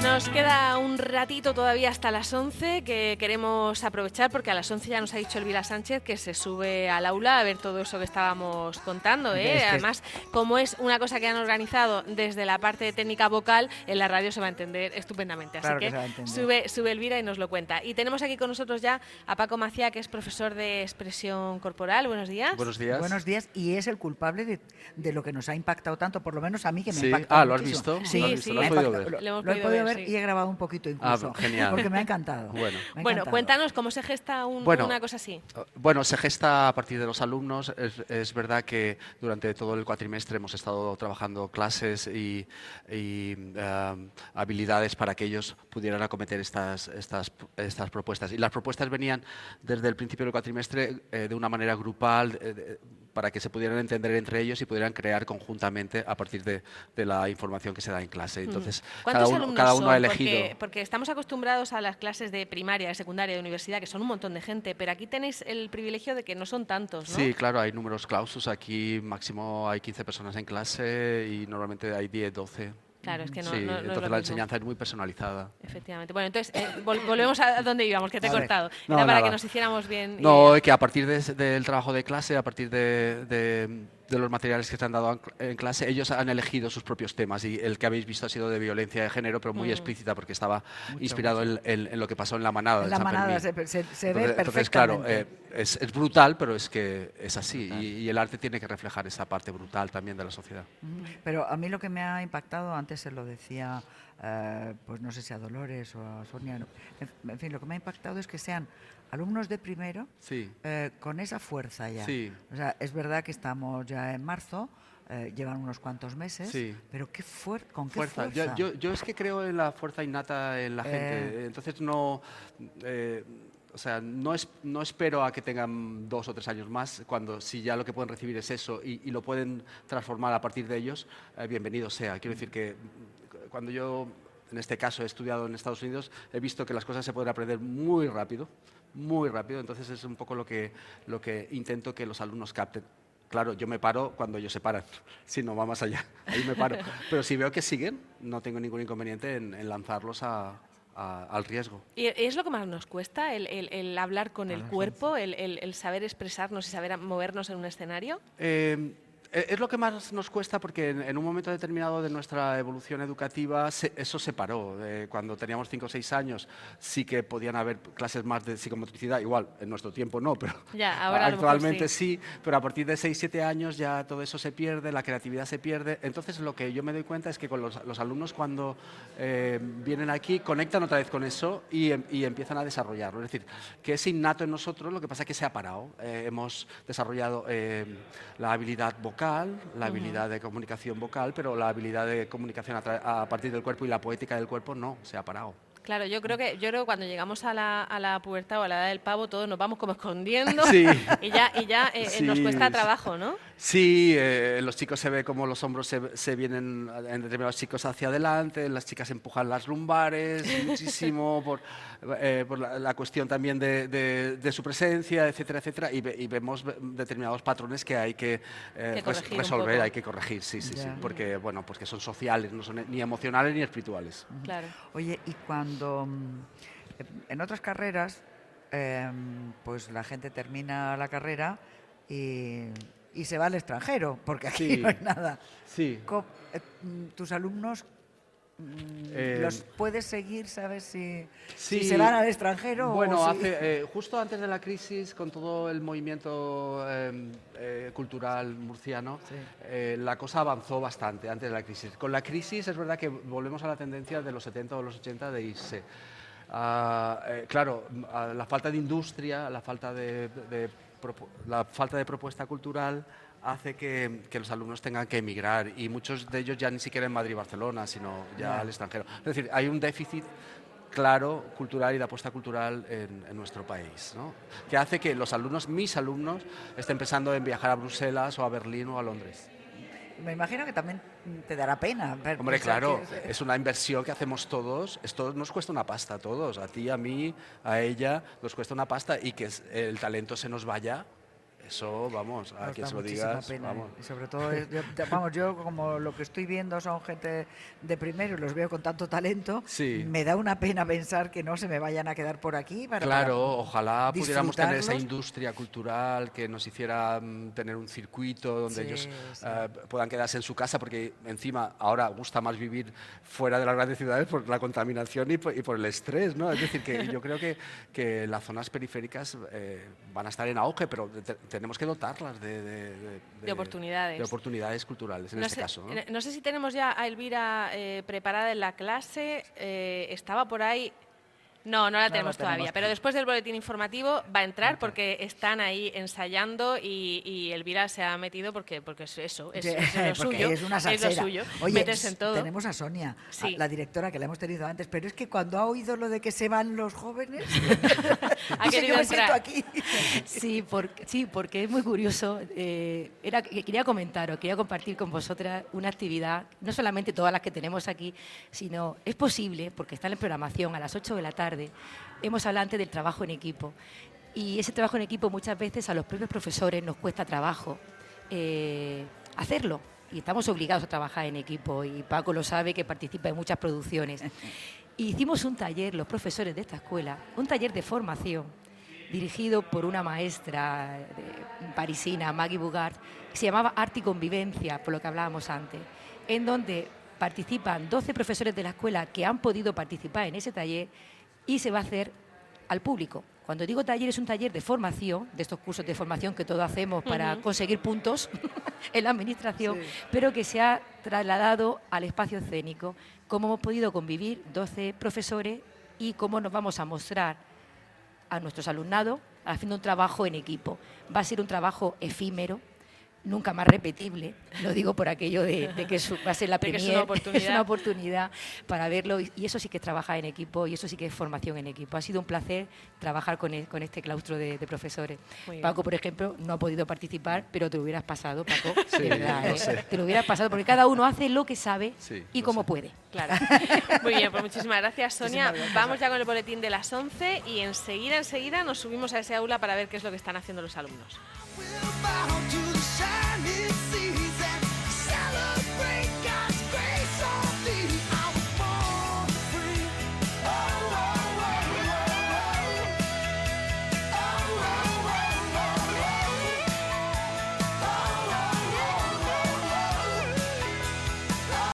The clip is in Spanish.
Nos queda un ratito todavía hasta las 11 que queremos aprovechar porque a las 11 ya nos ha dicho Elvira Sánchez que se sube al aula a ver todo eso que estábamos contando. Además, como es una cosa que han organizado desde la parte técnica vocal, en la radio se va a entender estupendamente. Así claro que sube Elvira y nos lo cuenta. Y tenemos aquí con nosotros ya a Paco Maciá, que es profesor de expresión corporal. Buenos días. Buenos días. Buenos días. Y es el culpable de lo que nos ha impactado tanto, por lo menos a mí, que me ha impactado. ¿Lo has visto? Sí, ¿Lo has visto? ¿Lo has podido ver? Lo he podido ver y he grabado un poquito incluso. Genial. Porque me ha encantado. Bueno, cuéntanos cómo se gesta una cosa así. Bueno, se gesta a partir de los alumnos. Es verdad que durante todo el cuatrimestre hemos estado trabajando clases y habilidades para que ellos pudieran acometer estas propuestas. Y las propuestas venían desde el principio del cuatrimestre de una manera grupal, para que se pudieran entender entre ellos y pudieran crear conjuntamente a partir de la información que se da en clase. Entonces, cada uno ha elegido. Porque estamos acostumbrados a las clases de primaria, de secundaria, de universidad, que son un montón de gente, pero aquí tenéis el privilegio de que no son tantos, ¿no? Sí, claro, hay números clausus. Aquí máximo hay 15 personas en clase y normalmente hay 10, 12. Claro, es que no. Sí, no entonces la enseñanza es muy personalizada. Efectivamente. Bueno, entonces volvemos a donde íbamos, que te he cortado. No, Era para nada. que nos hiciéramos bien. No, que a partir del trabajo de clase, a partir de los materiales que te han dado en clase, ellos han elegido sus propios temas y el que habéis visto ha sido de violencia de género, pero muy explícita porque estaba inspirado en lo que pasó en la manada. En la manada se ve perfectamente. Entonces, claro, es brutal, pero es que es así y el arte tiene que reflejar esa parte brutal también de la sociedad. Pero a mí lo que me ha impactado, antes se lo decía, pues no sé si a Dolores o a Sonia, en fin, lo que me ha impactado es que sean alumnos de primero con esa fuerza ya. Sí. O sea, es verdad que estamos ya en marzo, llevan unos cuantos meses, pero ¿con qué fuerza? Yo es que creo en la fuerza innata en la gente, entonces no... O sea, no espero a que tengan 2 o 3 años más, si ya lo que pueden recibir es eso y lo pueden transformar a partir de ellos, bienvenido sea. Quiero decir que cuando yo, en este caso, he estudiado en Estados Unidos, he visto que las cosas se pueden aprender muy rápido, entonces es un poco lo que intento que los alumnos capten. Claro, yo me paro cuando ellos se paran, si no va más allá, ahí me paro. Pero si veo que siguen, no tengo ningún inconveniente en lanzarlos al riesgo. ¿Y es lo que más nos cuesta, el hablar con el cuerpo, el saber expresarnos y saber movernos en un escenario? Es lo que más nos cuesta porque en un momento determinado de nuestra evolución educativa eso se paró. Cuando teníamos 5 o 6 años sí que podían haber clases más de psicomotricidad, igual en nuestro tiempo no, pero ahora actualmente sí, pero a partir de 6 o 7 años ya todo eso se pierde, la creatividad se pierde. Entonces lo que yo me doy cuenta es que con los alumnos cuando vienen aquí conectan otra vez con eso y empiezan a desarrollarlo. Es decir, que es innato en nosotros, lo que pasa es que se ha parado. Hemos desarrollado la habilidad vocal, la habilidad de comunicación vocal, pero la habilidad de comunicación a partir del cuerpo y la poética del cuerpo no, se ha parado. Claro, yo creo que cuando llegamos a la pubertad o a la edad del pavo todos nos vamos como escondiendo y ya nos cuesta trabajo, ¿no? Sí, los chicos se ve como los hombros se vienen en determinados chicos hacia adelante, las chicas empujan las lumbares muchísimo por la cuestión también de su presencia, etcétera, etcétera, y vemos determinados patrones que hay que resolver, hay que corregir, sí, porque son sociales, no son ni emocionales ni espirituales. Claro. Oye, y cuando en otras carreras, pues la gente termina la carrera y se va al extranjero, porque aquí no hay nada. Sí. ¿Tus alumnos los puedes seguir, sabes si se van al extranjero? Bueno, justo antes de la crisis, con todo el movimiento cultural murciano, la cosa avanzó bastante antes de la crisis. Con la crisis es verdad que volvemos a la tendencia de los 70 o los 80 de irse. Claro, la falta de industria, la falta de propuesta cultural hace que los alumnos tengan que emigrar y muchos de ellos ya ni siquiera en Madrid y Barcelona, sino ya al extranjero. Es decir, hay un déficit claro cultural y de apuesta cultural en nuestro país, ¿no? Que hace que mis alumnos, estén pensando en viajar a Bruselas o a Berlín o a Londres. Me imagino que también te dará pena. Hombre, claro, es una inversión que hacemos todos. Esto nos cuesta una pasta a todos, a ti, a mí, a ella, nos cuesta una pasta y que el talento se nos vaya. Eso, vamos, a quien se lo digas, pena, vamos. Y sobre todo, yo como lo que estoy viendo son gente de primero y los veo con tanto talento, me da una pena pensar que no se me vayan a quedar por aquí. Ojalá pudiéramos tener esa industria cultural que nos hiciera tener un circuito donde ellos puedan quedarse en su casa, porque encima ahora gusta más vivir fuera de las grandes ciudades por la contaminación y por el estrés, ¿no? Es decir, que yo creo que las zonas periféricas van a estar en auge, pero tenemos que dotarlas de oportunidades. De oportunidades culturales, en este caso. No sé si tenemos ya a Elvira preparada en la clase. Estaba por ahí. No la tenemos todavía, pero después del boletín informativo va a entrar porque están ahí ensayando y Elvira se ha metido porque es eso, es lo suyo. Es una salsera. Es lo suyo. Oye, metes en todo. Tenemos a Sonia, la directora, que la hemos tenido antes, pero es que cuando ha oído lo de que se van los jóvenes, ha querido entrar aquí. Sí, porque es muy curioso. Quería compartir con vosotras una actividad, no solamente todas las que tenemos aquí, sino es posible, porque está en la programación a las 8 de la tarde. Hemos hablado antes del trabajo en equipo y ese trabajo en equipo muchas veces a los propios profesores nos cuesta trabajo hacerlo y estamos obligados a trabajar en equipo y Paco lo sabe, que participa en muchas producciones. Y hicimos un taller, los profesores de esta escuela, un taller de formación dirigido por una maestra parisina, Maggie Bugard, que se llamaba Arte y Convivencia, por lo que hablábamos antes, en donde participan 12 profesores de la escuela que han podido participar en ese taller y se va a hacer al público. Cuando digo taller, es un taller de formación, de estos cursos de formación que todos hacemos para conseguir puntos en la administración, pero que se ha trasladado al espacio escénico, cómo hemos podido convivir 12 profesores y cómo nos vamos a mostrar a nuestros alumnados haciendo un trabajo en equipo. Va a ser un trabajo efímero, nunca más repetible, lo digo por aquello de que va a ser la premier, es una oportunidad para verlo y eso sí que es trabajar en equipo y eso sí que es formación en equipo. Ha sido un placer trabajar con este claustro de profesores. Paco, por ejemplo, no ha podido participar, pero te lo hubieras pasado, Paco, de verdad, te lo hubieras pasado, porque cada uno hace lo que sabe y como puede. Claro. Muy bien, pues muchísimas gracias, Sonia. Vamos ya con el boletín de las 11 y enseguida nos subimos a ese aula para ver qué es lo que están haciendo los alumnos. Shiny sea.